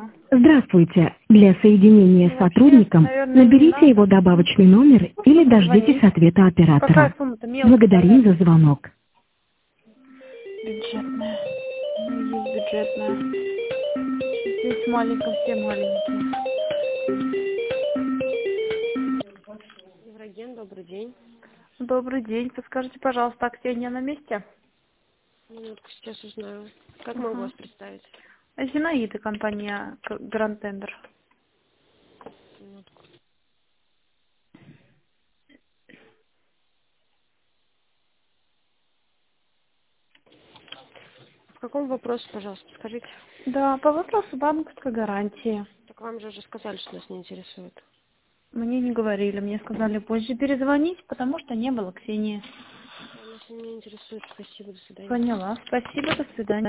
Здравствуйте. Для соединения с сотрудником наберите его добавочный номер или дождитесь ответа Какая оператора. сумма-то мелкая? Благодарим за звонок. Бюджетная. Ну, есть бюджетная. Здесь маленькая, все маленькие. Евроген, добрый день. Добрый день. Подскажите, пожалуйста, Ксения на месте? Минутку, сейчас узнаю. Как могу вас представить? Зинаида, компания Гранд Тендер. Минутку. В каком вопросе, пожалуйста, скажите? Да, по вопросу банковской гарантии. Так вам же уже сказали, что нас не интересует. Мне не говорили, мне сказали позже перезвонить, потому что не было Ксении. Нас не интересует. Спасибо, до свидания. Поняла. Спасибо, до свидания.